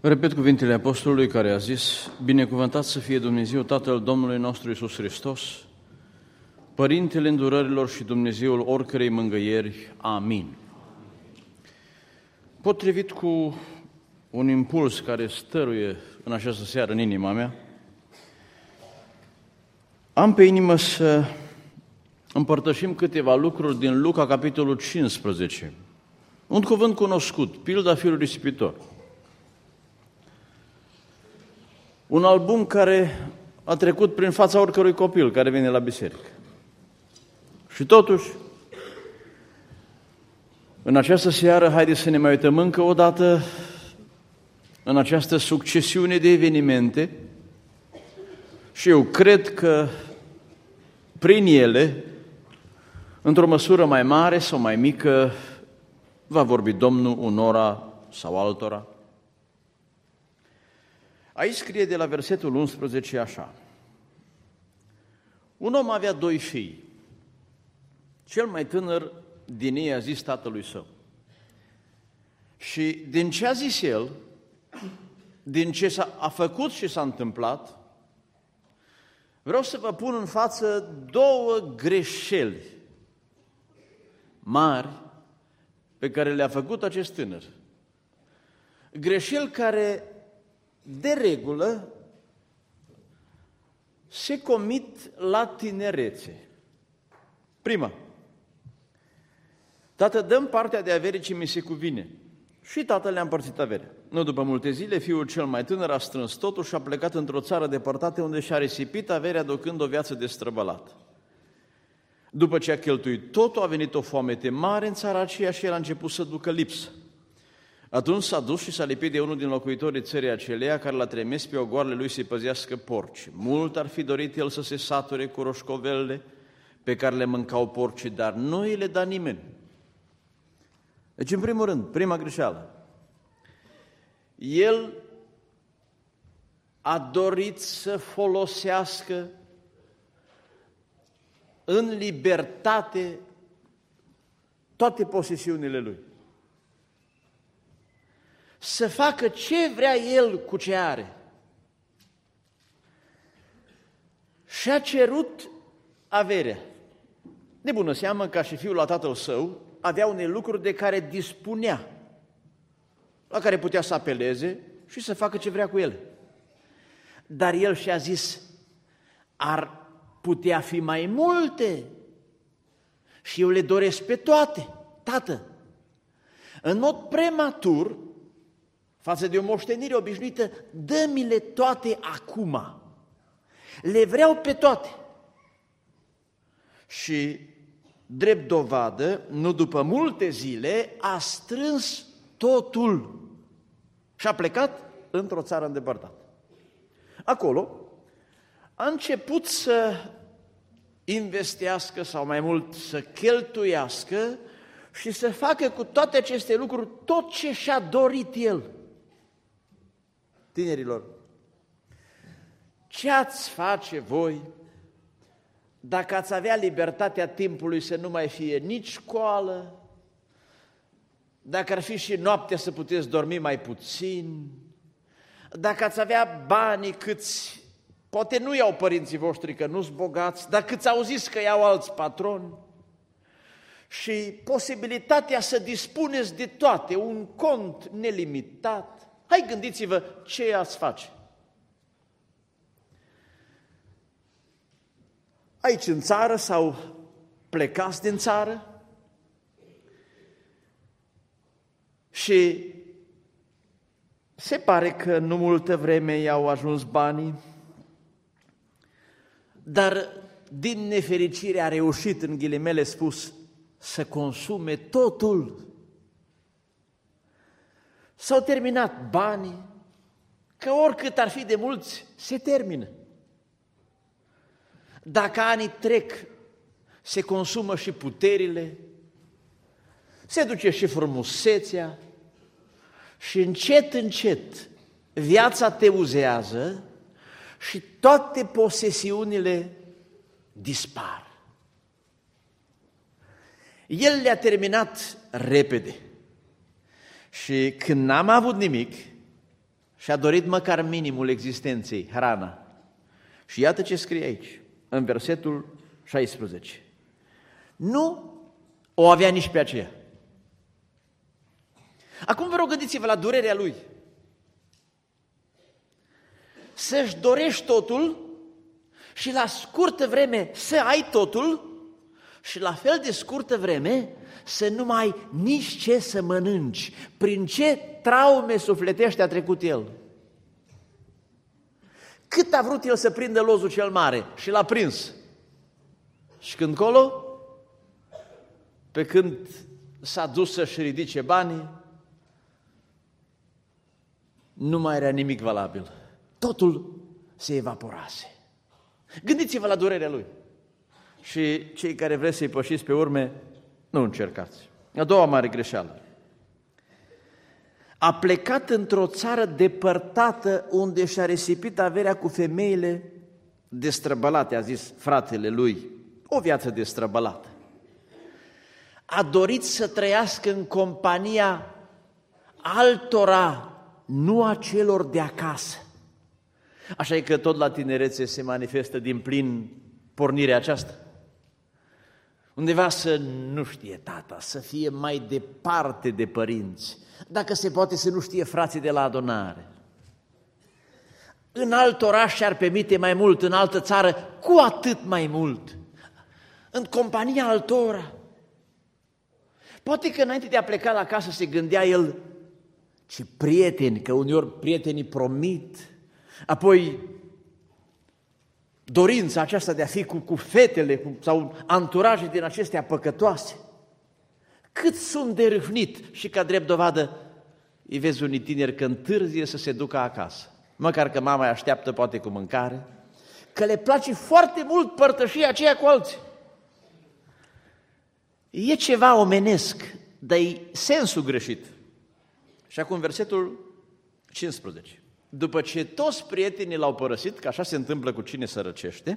Repet cuvintele apostolului care a zis: binecuvântat să fie Dumnezeu Tatăl Domnului nostru Iisus Hristos, Părintele îndurărilor și Dumnezeul oricărei mângâieri. Amin. Potrivit cu un impuls care stăruie în această seară în inima mea, am pe inimă să împărtășim câteva lucruri din Luca, capitolul 15. Un cuvânt cunoscut, pilda fiului risipitor. Un album care a trecut prin fața oricărui copil care vine la biserică. Și totuși, în această seară, haideți să ne mai uităm încă o dată în această succesiune de evenimente și eu cred că prin ele, într-o măsură mai mare sau mai mică, va vorbi Domnul unora sau altora. Aici scrie de la versetul 11 așa: un om avea 2 fii. Cel mai tânăr din ei a zis tatălui său: și din ce a zis el, din ce a făcut și s-a întâmplat, vreau să vă pun în față 2 greșeli mari pe care le-a făcut acest tânăr. Greșeli care, de regulă, se comit la tinerețe. Prima: tată, dă-mi partea de avere ce mi se cuvine. Și tatăl le-a împărțit averea. Nu după multe zile, fiul cel mai tânăr a strâns totul și a plecat într-o țară depărtată, unde și-a risipit averea, ducând o viață destrăbălată. După ce a cheltuit totul, a venit o foamete mare în țara aceea și el a început să ducă lipsă. Atunci s-a dus și s-a lipit de unul din locuitorii țării aceleia, care l-a trimis pe ogoarele lui să-i păzească porci. Mult ar fi dorit el să se sature cu roșcovelele pe care le mâncau porcii, dar nu îi le da nimeni. Deci, în primul rând, prima greșeală, el a dorit să folosească în libertate toate posesiunile lui. Să facă ce vrea el cu ce are. Și-a cerut averea. De bună seamă, ca și fiul la tatăl său, avea unele lucruri de care dispunea, la care putea să apeleze și să facă ce vrea cu ele. Dar el și-a zis: ar putea fi mai multe și eu le doresc pe toate, tată. În mod prematur, față de o moștenire obișnuită, dă-mi-le toate acum. Le vreau pe toate. Și, drept dovadă, nu după multe zile, a strâns totul și a plecat într-o țară îndepărtată. Acolo a început să investească, sau mai mult să cheltuiască și să facă cu toate aceste lucruri tot ce și-a dorit el. Tinerilor, ce ați face voi dacă ați avea libertatea timpului să nu mai fie nici școală, dacă ar fi și noaptea să puteți dormi mai puțin, dacă ați avea banii câți, poate nu iau părinții voștri că nu-s bogați, dar câți auziți că iau alți patroni, și posibilitatea să dispuneți de toate, un cont nelimitat, hai, gândiți-vă ce ați face. Aici în țară sau plecați din țară și se pare că nu multă vreme i-au ajuns banii, dar din nefericire a reușit, în ghilimele spus, să consume totul. S-au terminat banii, că oricât ar fi de mulți, se termină. Dacă anii trec, se consumă și puterile, se duce și frumusețea și încet, încet viața te uzează și toate posesiunile dispar. El le-a terminat repede și când n-am avut nimic și a dorit măcar minimul existenței, hrana. Și iată ce scrie aici, în versetul 16. Nu o avea nici pe aceea. Acum vă rog, gândiți-vă la durerea lui. Să-și dorești totul și la scurtă vreme să ai totul și la fel de scurtă vreme să nu mai ai nici ce să mănânci. Prin ce traume sufletești a trecut el? Cât a vrut el să prindă lozul cel mare și l-a prins. Și când colo, pe când s-a dus să-și ridice banii, nu mai era nimic valabil. Totul se evaporase. Gândiți-vă la durerea lui. Și cei care vreți să-i pășiți pe urme, nu încercați. A doua mare greșeală. A plecat într-o țară depărtată unde și-a risipit averea cu femeile destrăbălate, a zis fratele lui. O viață destrăbălată. A dorit să trăiască în compania altora, nu a celor de acasă. Așa e că tot la tinerețe se manifestă din plin pornirea aceasta. Undeva să nu știe tata, să fie mai departe de părinți, dacă se poate să nu știe frații de la adunare. În alt oraș și-ar permite mai mult, în altă țară cu atât mai mult, în compania altora. Poate că înainte de a pleca la casă se gândea el, ce prieteni, că uneori prietenii promit, apoi dorința aceasta de a fi cu fetele sau anturaje din acestea păcătoase. Cât sunt de râvnit și ca drept dovadă îi vezi unii tineri că întârzie să se ducă acasă. Măcar că mama îi așteaptă poate cu mâncare, că le place foarte mult părtășia aceea cu alții. E ceva omenesc, dar e sensul greșit. Și acum versetul 15. După ce toți prietenii l-au părăsit, că așa se întâmplă cu cine sărăcește,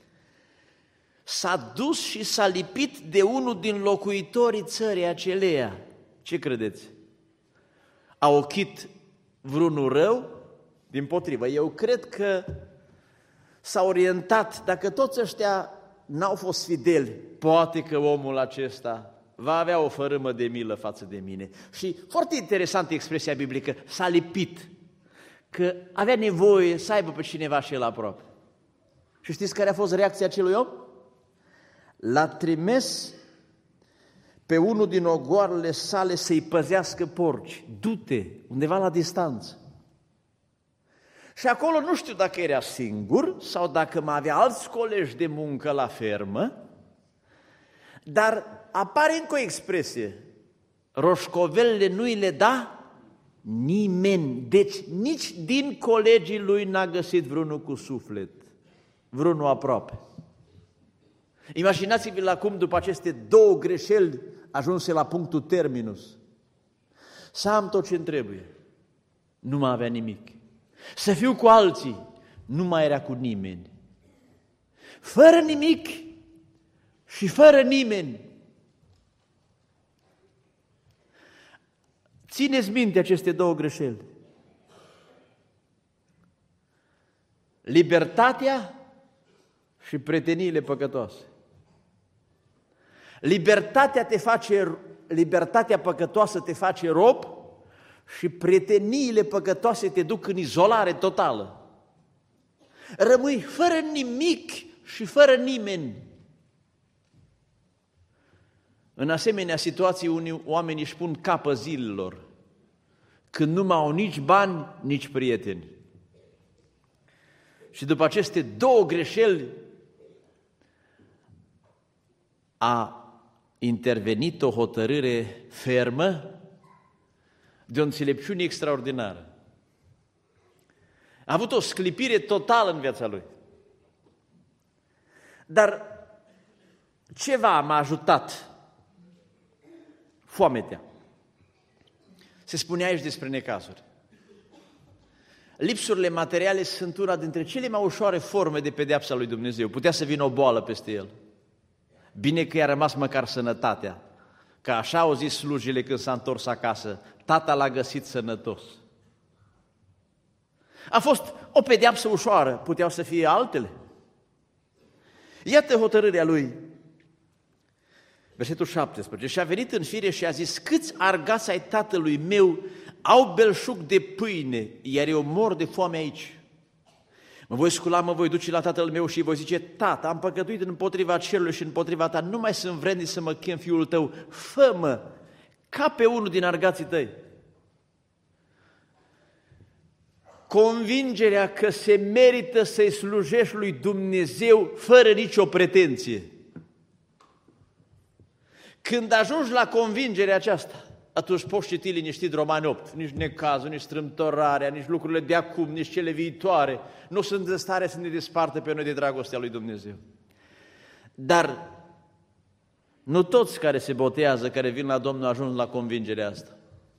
s-a dus și s-a lipit de unul din locuitorii țării aceleia. Ce credeți? A ochit vreunul rău? Dimpotrivă, eu cred că s-a orientat, dacă toți ăștia n-au fost fideli, poate că omul acesta va avea o fărâmă de milă față de mine. Și foarte interesantă expresia biblică, s-a lipit, că avea nevoie să aibă pe cineva și el aproape. Și știți care a fost reacția acelui om? L-a trimis pe unul din ogoarele sale să-i păzească porci. Du-te, undeva la distanță. Și acolo nu știu dacă era singur sau dacă mai avea alți colegi de muncă la fermă, dar apare încă o expresie. Roșcovelele nu-i le da nimeni. Deci nici din colegii lui n-a găsit vreunul cu suflet, vreunul aproape. Imaginați-vă acum, după aceste două greșeli ajunse la punctul terminus. Să am tot ce-mi trebuie. Nu mai avea nimic. Să fiu cu alții. Nu mai era cu nimeni. Fără nimic și fără nimeni. Țineți minte aceste două greșeli. Libertatea și prieteniile păcătoase. Libertatea păcătoasă te face rob și prieteniile păcătoase te duc în izolare totală. Rămâi fără nimic și fără nimeni. În asemenea situații, unii oameni își pun capăt zilelor, când nu mai au nici bani, nici prieteni. Și după aceste două greșeli a intervenit o hotărâre fermă de o înțelepciune extraordinară. A avut o sclipire totală în viața lui. Dar ceva m-a ajutat. Foametea. Se spunea aici despre necazuri. Lipsurile materiale sunt una dintre cele mai ușoare forme de pedeapsa lui Dumnezeu. Putea să vină o boală peste el. Bine că i-a rămas măcar sănătatea. Că așa au zis slujile când s-a întors acasă. Tata l-a găsit sănătos. A fost o pedeapsă ușoară, puteau să fie altele. Iată hotărârea lui. Versetul 17. Și a venit în fire și a zis: câți argați ai tatălui meu au belșug de pâine, iar eu mor de foame aici. Mă voi scula, mă voi duce la tatăl meu și îi voi zice: tată, am păcătuit împotriva cerului și împotriva ta, nu mai sunt vrednic să mă chem fiul tău, fă-mă ca pe unul din argații tăi. Convingerea că se merită să-i slujești lui Dumnezeu fără nicio pretenție. Când ajungi la convingerea aceasta, atunci poți citi liniștit Romani 8. Nici necazul, nici strâmtorarea, nici lucrurile de acum, nici cele viitoare nu sunt în stare să ne despartă pe noi de dragostea lui Dumnezeu. Dar nu toți care se botează, care vin la Domnul, ajung la convingerea asta.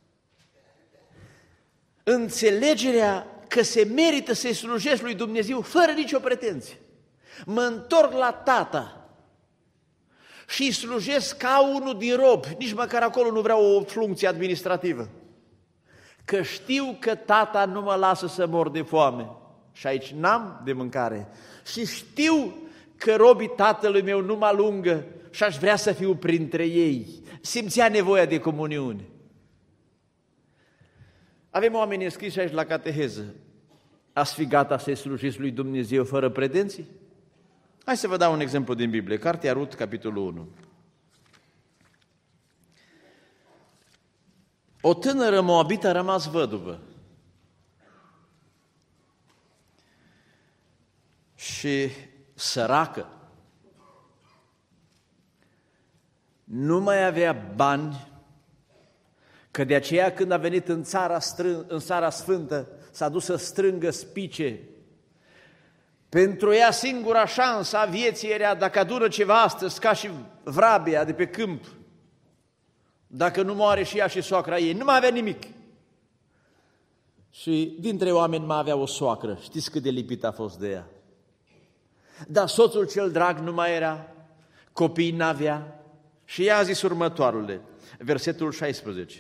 Înțelegerea că se merită să-i slujești lui Dumnezeu fără nicio pretenție. Mă întorc la tata și îi slujesc ca unul din robi, nici măcar acolo nu vreau o funcție administrativă, că știu că tata nu mă lasă să mor de foame și aici n-am de mâncare și știu că robii tatălui meu nu mă alungă și aș vrea să fiu printre ei. Simțea nevoia de comuniune. Avem oameni înscriși aici la cateheză. Ați fi gata să-i slujiți lui Dumnezeu fără pretenții? Hai să vă dau un exemplu din Biblie. Cartea Rut, capitolul 1. O tânără moabită a rămas văduvă și săracă. Nu mai avea bani, că de aceea când a venit în țara sfântă, s-a dus să strângă spice. Pentru ea singura șansă a vieții era, dacă adună ceva astăzi, ca și vrabia de pe câmp, dacă nu moare și ea și soacra ei, nu mai avea nimic. Și dintre oameni mai avea o soacră, știți cât de lipit a fost de ea. Dar soțul cel drag nu mai era, copiii n-avea și ea a zis următoarele, versetul 16.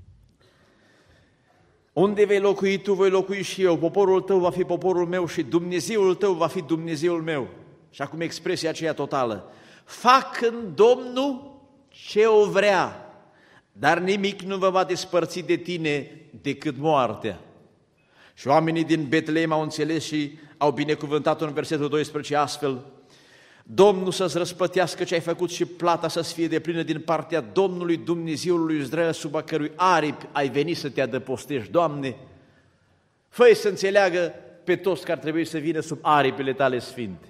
Unde vei locui tu, voi locui și eu, poporul tău va fi poporul meu și Dumnezeul tău va fi Dumnezeul meu. Și acum expresia aceea totală. Fac în Domnul ce o vrea, dar nimic nu vă va despărți de tine decât moartea. Și oamenii din Betlehem au înțeles și au binecuvântat-o în versetul 12 astfel. Domnul să-ți răspătească ce ai făcut și plata să-ți fie deplină din partea Domnului Dumnezeului lui Israel, sub a cărui aripi ai venit să te adăpostești. Doamne, fă-i să înțeleagă pe toți că ar trebui să vină sub aripile tale sfinte.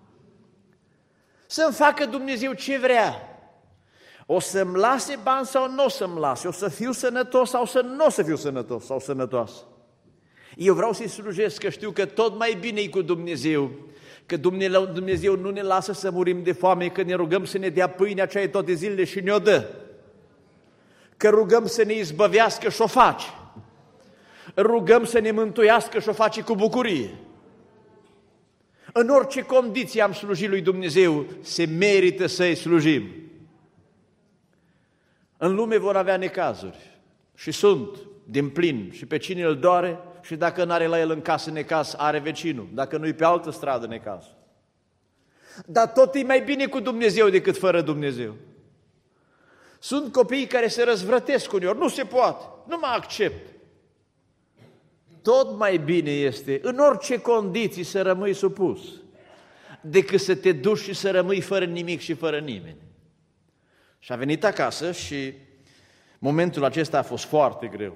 Să-mi facă Dumnezeu ce vrea. O să-mi lase bani sau nu o să-mi lase, o să fiu sănătos sau să nu o să fiu sănătos sau sănătoasă. Eu vreau să-i slujesc, că știu că tot mai bine e cu Dumnezeu, că Dumnezeu nu ne lasă să murim de foame, că ne rugăm să ne dea pâinea aceea toate zilele și ne-o dă, că rugăm să ne izbăvească și o face, rugăm să ne mântuiască și o face cu bucurie. În orice condiție am slujit lui Dumnezeu, se merită să-i slujim. În lume vor avea necazuri și sunt din plin și pe cine îl doare și dacă n-are la el în casă necaz, are vecinul, dacă nu-i pe altă stradă necaz. Dar tot e mai bine cu Dumnezeu decât fără Dumnezeu. Sunt copii care se răzvrătesc uneori, nu se poate, nu mă accept. Tot mai bine este, în orice condiții, să rămâi supus, decât să te duci și să rămâi fără nimic și fără nimeni. Și a venit acasă și momentul acesta a fost foarte greu.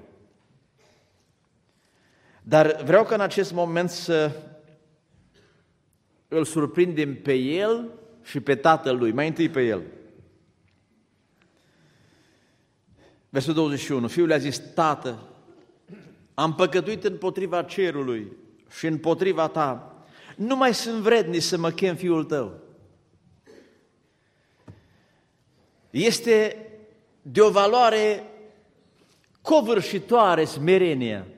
Dar vreau ca în acest moment să îl surprindem pe el și pe tatăl lui. Mai întâi pe el. Versetul 21. Fiul a zis: Tată, am păcătuit împotriva cerului și împotriva ta. Nu mai sunt vrednic să mă chem fiul tău. Este de o valoare covârșitoare smerenia.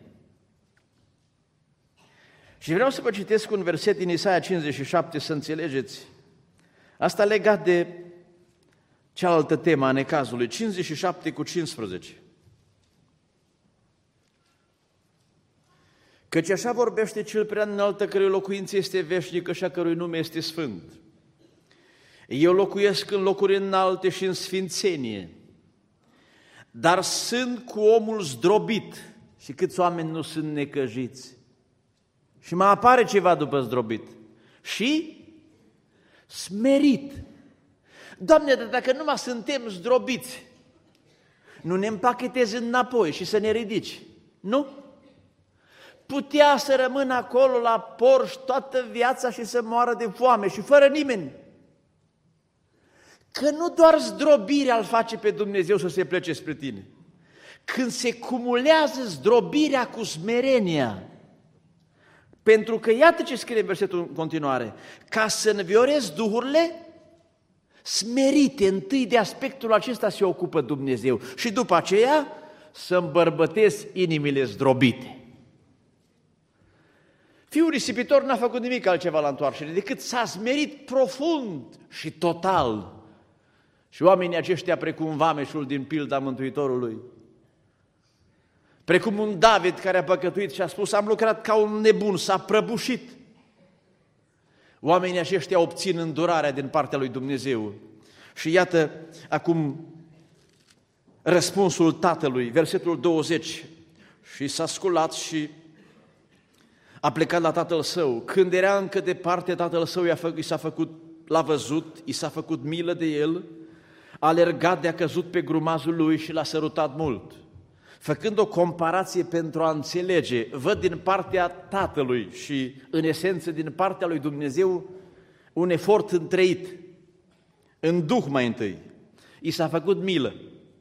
Și vreau să vă citesc un verset din Isaia 57 să înțelegeți. Asta legat de cealaltă temă a necazului, 57 cu 15. Căci așa vorbește cel prea înalt, cărui locuință este veșnică și a cărui nume este sfânt. Eu locuiesc în locuri înalte și în sfințenie, dar sunt cu omul zdrobit. Și câți oameni nu sunt necăjiți? Și mai apare ceva după zdrobit. Și smerit. Doamne, dar dacă numai suntem zdrobiți, nu ne împachetezi înapoi și să ne ridici? Nu? Putea să rămână acolo la porș toată viața și să moară de foame și fără nimeni. Că nu doar zdrobirea îl face pe Dumnezeu să se plece spre tine. Când se cumulează zdrobirea cu smerenia, pentru că iată ce scrie în versetul în continuare, ca să înviorezi duhurile smerite, întâi de aspectul acesta se ocupă Dumnezeu și după aceea să îmbărbătezi inimile zdrobite. Fiul risipitor n-a făcut nimic altceva la întoarcere decât s-a smerit profund și total. Și oamenii aceștia, precum vameșul din pilda Mântuitorului, precum un David care a păcătuit și a spus, am lucrat ca un nebun, s-a prăbușit. Oamenii aceștia obțin îndurarea din partea lui Dumnezeu. Și iată acum răspunsul tatălui, versetul 20. Și s-a sculat și a plecat la tatăl său. Când era încă departe, tatăl său l-a văzut, i s-a făcut milă de el, a alergat de-a căzut pe grumazul lui și l-a sărutat mult. Făcând o comparație pentru a înțelege, văd din partea tatălui și în esență din partea lui Dumnezeu un efort întreit, în duh mai întâi. I s-a făcut milă.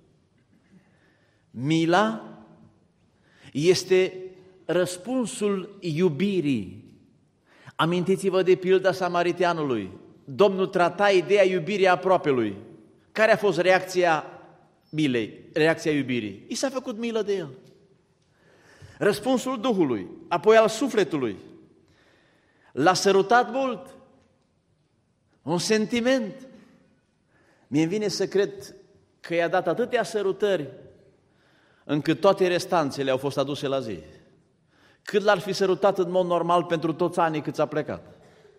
Mila este răspunsul iubirii. Amintiți-vă de pilda samariteanului. Domnul trata ideea iubirii aproapelui. Care a fost reacția milei, reacția iubirii? I s-a făcut milă de el. Răspunsul Duhului, apoi al sufletului. L-a sărutat mult. Un sentiment. Mie-mi vine să cred că i-a dat atâtea sărutări încât toate restanțele au fost aduse la zi. Cât l-ar fi sărutat în mod normal pentru toți anii cât s-a plecat.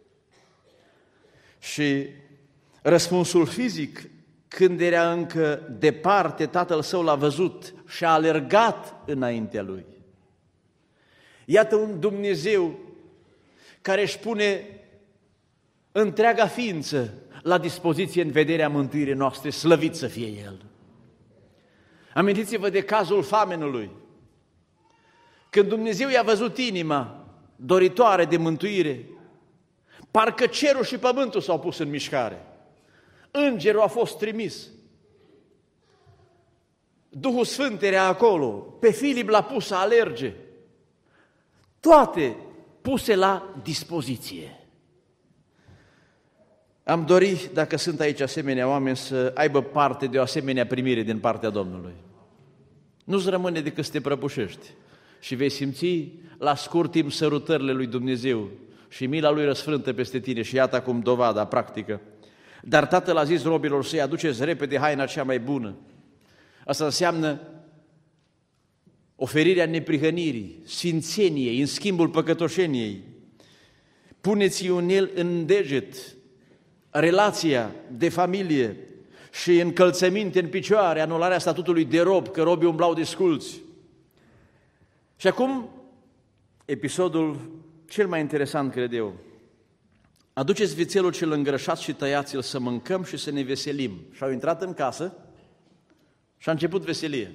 Și răspunsul fizic, când era încă departe, tatăl său l-a văzut și a alergat înaintea lui. Iată un Dumnezeu care își pune întreaga ființă la dispoziție în vederea mântuirii noastre, slăvit să fie El. Amintiți-vă de cazul famenului. Când Dumnezeu i-a văzut inima doritoare de mântuire, parcă cerul și pământul s-au pus în mișcare. Îngerul a fost trimis. Duhul Sfânt era acolo, pe Filip l-a pus să alerge. Toate puse la dispoziție. Am dorit, dacă sunt aici asemenea oameni, să aibă parte de o asemenea primire din partea Domnului. Nu-ți rămâne decât să te prăbușești și vei simți la scurt timp sărutările lui Dumnezeu și mila lui răsfrântă peste tine și iată acum dovada practică. Dar tatăl a zis robilor să-i aduceți repede haina cea mai bună. Asta înseamnă oferirea neprihănirii, sfințeniei, în schimbul păcătoșeniei. Puneți-i un el în deget, relația de familie și încălțăminte în picioare, anularea statutului de rob, că robii umblau desculți. Și acum, episodul cel mai interesant, cred eu. Aduceți vițelul cel îngrășat și tăiați-l să mâncăm și să ne veselim. Și au intrat în casă și a început veselie.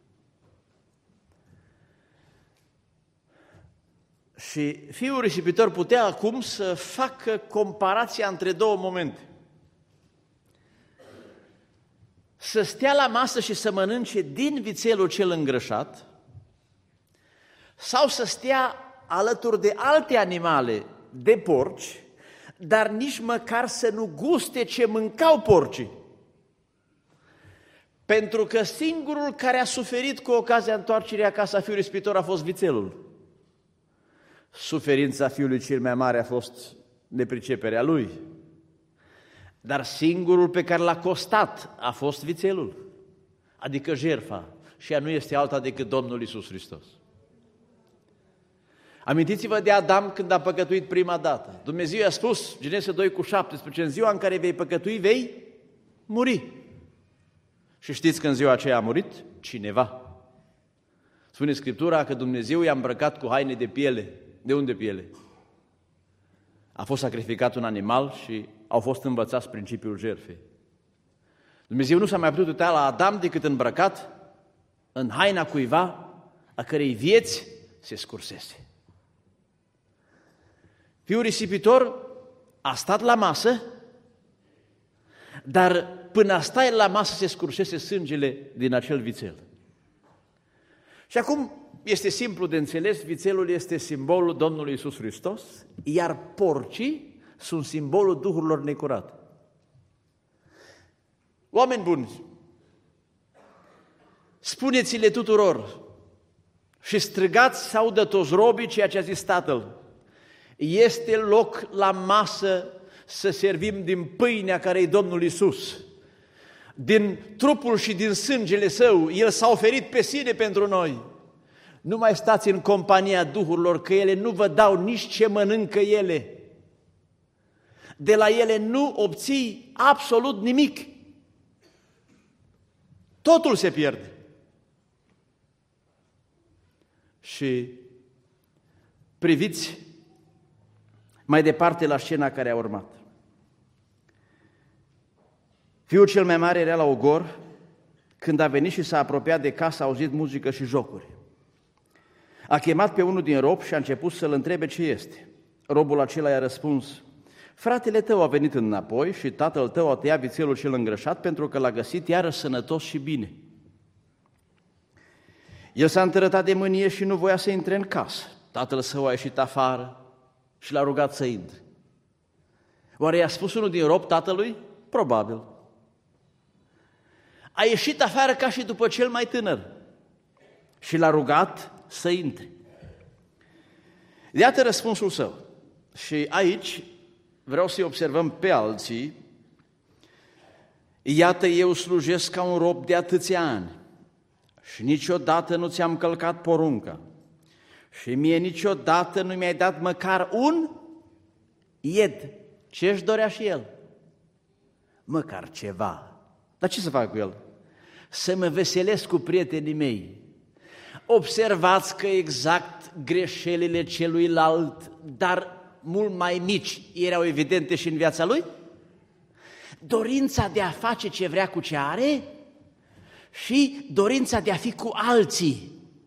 Și fiul risipitor putea acum să facă comparația între două momente. Să stea la masă și să mănânce din vițelul cel îngrășat sau să stea alături de alte animale, de porci, dar nici măcar să nu guste ce mâncau porcii. Pentru că singurul care a suferit cu ocazia întoarcerii acasă a fiului risipitor a fost vițelul. Suferința fiului cel mai mare a fost nepriceperea lui. Dar singurul pe care l-a costat a fost vițelul, adică jertfa, și ea nu este alta decât Domnul Iisus Hristos. Amintiți-vă de Adam când a păcătuit prima dată. Dumnezeu i-a spus, Genesa 2:17, în ziua în care vei păcătui, vei muri. Și știți că în ziua aceea a murit cineva. Spune Scriptura că Dumnezeu i-a îmbrăcat cu haine de piele. De unde piele? A fost sacrificat un animal și au fost învățați principiul jertfei. Dumnezeu nu s-a mai putut uita la Adam decât îmbrăcat în haina cuiva a cărei vieți se scursese. Fiul risipitor a stat la masă, dar până stai la masă se scursese sângele din acel vițel. Și acum este simplu de înțeles, vițelul este simbolul Domnului Iisus Hristos, iar porcii sunt simbolul duhurilor necurate. Oameni buni, spuneți-le tuturor și strigați să audă toți robii ceea ce a zis Tatăl. Este loc la masă să servim din pâinea care e Domnul Iisus, din trupul și din sângele Său. El s-a oferit pe sine pentru noi. Nu mai stați în compania duhurilor, că ele nu vă dau nici ce mănâncă ele. De la ele nu obții absolut nimic. Totul se pierde. Și priviți mai departe la scena care a urmat. Fiul cel mai mare era la ogor, când a venit și s-a apropiat de casă, a auzit muzică și jocuri. A chemat pe unul din robi și a început să-l întrebe ce este. Robul acela i-a răspuns: fratele tău a venit înapoi și tatăl tău a tăiat vițelul cel îngrășat pentru că l-a găsit iară sănătos și bine. El s-a întărătat de mânie și nu voia să intre în casă. Tatăl său a ieșit afară și l-a rugat să intre. Oare i-a spus unul din rob tatălui? Probabil. A ieșit afară ca și după cel mai tânăr și l-a rugat să intre. Iată răspunsul său. Și aici vreau să-i observăm pe alții. Iată, eu slujesc ca un rob de atâția ani și niciodată nu ți-am călcat porunca și mie niciodată nu mi-ai dat măcar un ied. Ce își dorea și el? Măcar ceva. Dar ce să fac cu el? Să mă veselesc cu prietenii mei. Observați că exact greșelile celuilalt, dar mult mai mici, erau evidente și în viața lui? Dorința de a face ce vrea cu ce are și dorința de a fi cu alții.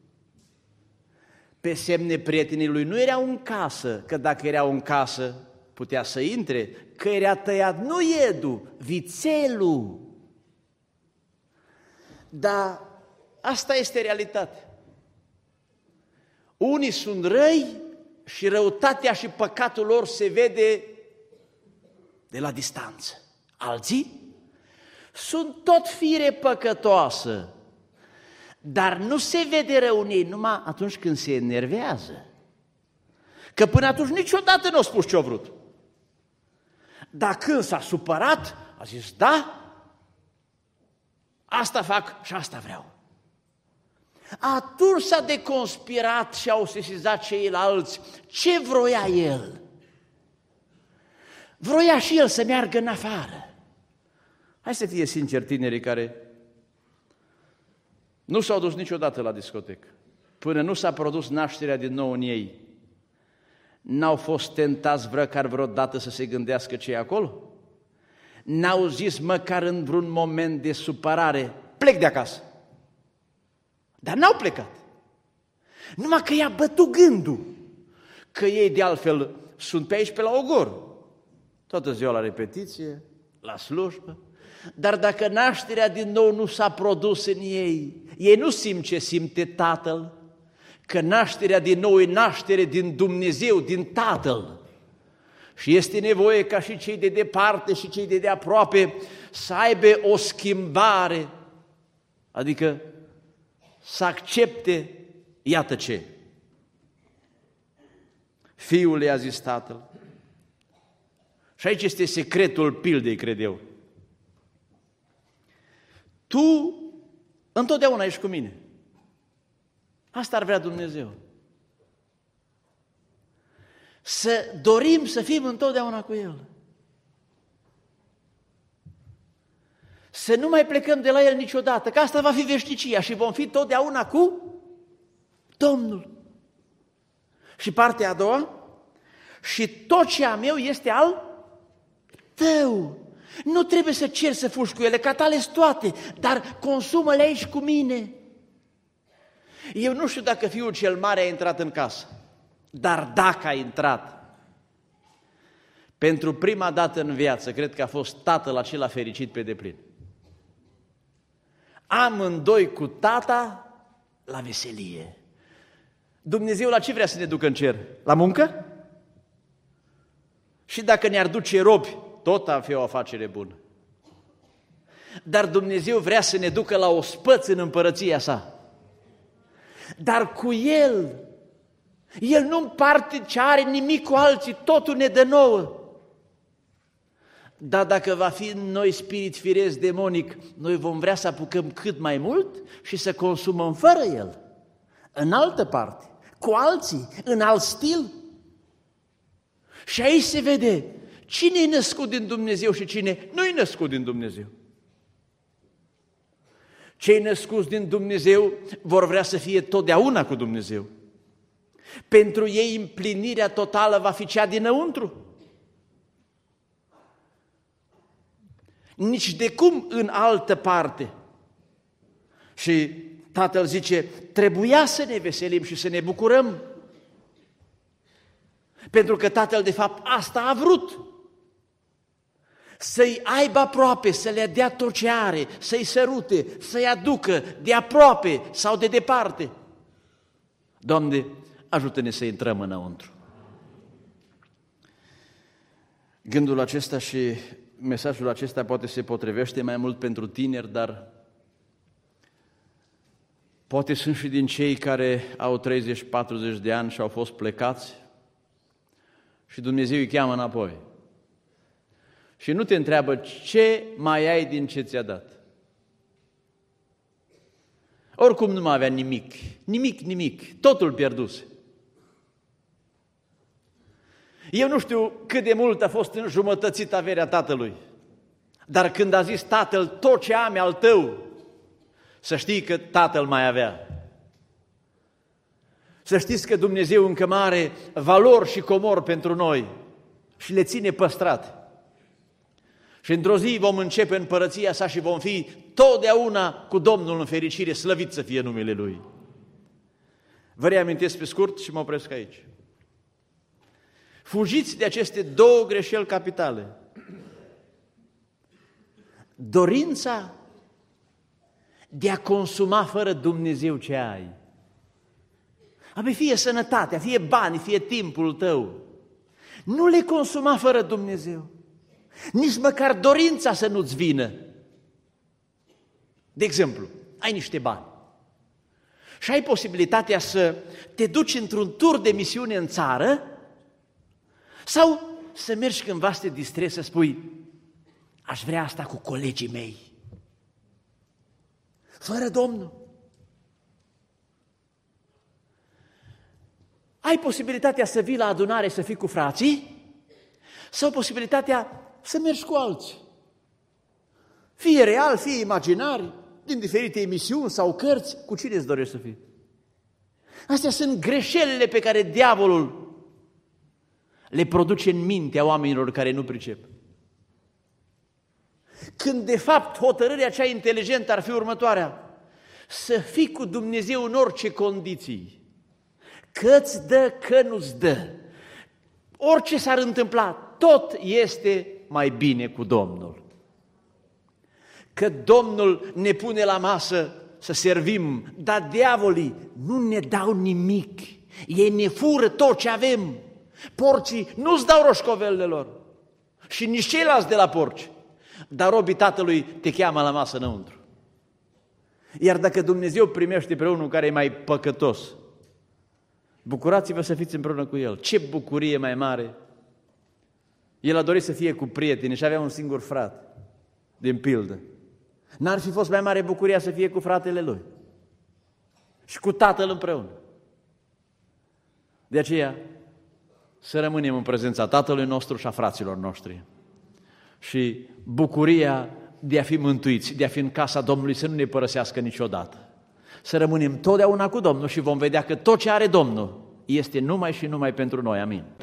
Pe semne, prietenii lui nu erau în casă, că dacă erau în casă putea să intre, că era tăiat nu iedul, vițelul. Dar asta este realitatea. Unii sunt răi și răutatea și păcatul lor se vede de la distanță. Alții sunt tot fire păcătoasă, dar nu se vede rău în ei numai atunci când se enervează. Că până atunci niciodată nu a spus ce-a vrut. Dar când s-a supărat, a zis, da, asta fac și asta vreau. Atunci s-a deconspirat și au sesizat ceilalți ce vroia el. Vroia și el să meargă în afară. Hai să fie sinceri tinerii care nu s-au dus niciodată la discotecă, până nu s-a produs nașterea din nou în ei. N-au fost tentați vreodată să se gândească ce e acolo? N-au zis măcar în vreun moment de supărare, plec de acasă. Dar n-au plecat. Numai că i-a bătut gândul că ei de altfel sunt pe aici pe la ogor. Toată ziua la repetiție, la slujbă. Dar dacă nașterea din nou nu s-a produs în ei, ei nu simt ce simte Tatăl, că nașterea din nou e naștere din Dumnezeu, din Tatăl. Și este nevoie ca și cei de departe și cei de aproape să aibă o schimbare, adică să accepte, iată ce. Fiul i-a zis tatăl. Și aici este secretul pildei, cred eu. Tu întotdeauna ești cu mine. Asta ar vrea Dumnezeu. să dorim să fim întotdeauna cu El. Să nu mai plecăm de la El niciodată, că asta va fi veșnicia și vom fi totdeauna cu Domnul. Și partea a doua, și tot ce am eu este al tău. Nu trebuie să cer să fugi cu ele, că tale-s toate, dar consumă-le aici cu mine. Eu nu știu dacă fiul cel mare a intrat în casă, dar dacă a intrat, pentru prima dată în viață, cred că a fost tatăl acela fericit pe deplin. Amândoi cu tata la veselie. Dumnezeu la ce vrea să ne ducă în cer? La muncă? Și dacă ne-ar duce robi, tot ar fi o afacere bună. Dar Dumnezeu vrea să ne ducă la ospăț în împărăția sa. Dar cu El nu împarte ce are nimic cu alții, totul ne dă nouă. Dar dacă va fi în noi spirit firesc demonic, noi vom vrea să apucăm cât mai mult și să consumăm fără El, în altă parte, cu alții, în alt stil. Și aici se vede cine e născut din Dumnezeu și cine nu e născut din Dumnezeu. Cei născuți din Dumnezeu vor vrea să fie totdeauna cu Dumnezeu. Pentru ei împlinirea totală va fi cea dinăuntru. Nici de cum în altă parte. Și Tatăl zice, trebuia să ne veselim și să ne bucurăm. Pentru că Tatăl de fapt asta a vrut. Să-i aibă aproape, să le dea tot ce are, să-i sărute, să-i aducă de aproape sau de departe. Doamne, ajută-ne să intrăm înăuntru. Gândul acesta și mesajul acesta poate se potrivește mai mult pentru tineri, dar poate sunt și din cei care au 30-40 de ani și au fost plecați și Dumnezeu îi cheamă înapoi. Și nu te întreabă ce mai ai din ce ți-a dat. Oricum nu mai avea nimic, totul pierduse. Eu nu știu cât de mult a fost înjumătățit averea tatălui, dar când a zis tatăl, tot ce am e al tău, să știi că tatăl mai avea. Să știți că Dumnezeu încă mai are valori și comori pentru noi și le ține păstrate. Și într-o zi vom începe împărăția sa și vom fi totdeauna cu Domnul în fericire, slăvit să fie numele Lui. Vă reamintesc pe scurt și mă opresc aici. Fugiți de aceste două greșeli capitale. Dorința de a consuma fără Dumnezeu ce ai. Abia fie sănătatea, fie banii, fie timpul tău. Nu le consuma fără Dumnezeu. Nici măcar dorința să nu-ți vină. De exemplu, ai niște bani și ai posibilitatea să te duci într-un tur de misiune în țară sau să mergi cândva să te distrezi, să spui, aș vrea asta cu colegii mei. Fără Domnul. Ai posibilitatea să vii la adunare să fii cu frații sau posibilitatea să mergi cu alții. Fie real, fie imaginari, din diferite emisiuni sau cărți, cu cine îți dorești să fii? Astea sunt greșelile pe care diavolul le produce în mintea oamenilor care nu pricep. Când de fapt hotărârea cea inteligentă ar fi următoarea, să fii cu Dumnezeu în orice condiții, că-ți dă, că nu-ți dă, orice s-ar întâmpla, tot este mai bine cu Domnul. Că Domnul ne pune la masă să servim, dar diavolii nu ne dau nimic. Ei ne fură tot ce avem. Porcii nu-ți dau roșcovelele lor și nici ceilalți de la porci. Dar robii Tatălui te cheamă la masă înăuntru. Iar dacă Dumnezeu primește pe unul care e mai păcătos, bucurați-vă să fiți împreună cu El. Ce bucurie mai mare! El a dorit să fie cu prieteni și avea un singur frate, din pildă. N-ar fi fost mai mare bucuria să fie cu fratele lui și cu tatăl împreună. De aceea, să rămânem în prezența Tatălui nostru și a fraților noștri. Și bucuria de a fi mântuiți, de a fi în casa Domnului, să nu ne părăsească niciodată. Să rămânem totdeauna cu Domnul și vom vedea că tot ce are Domnul este numai și numai pentru noi. Amin.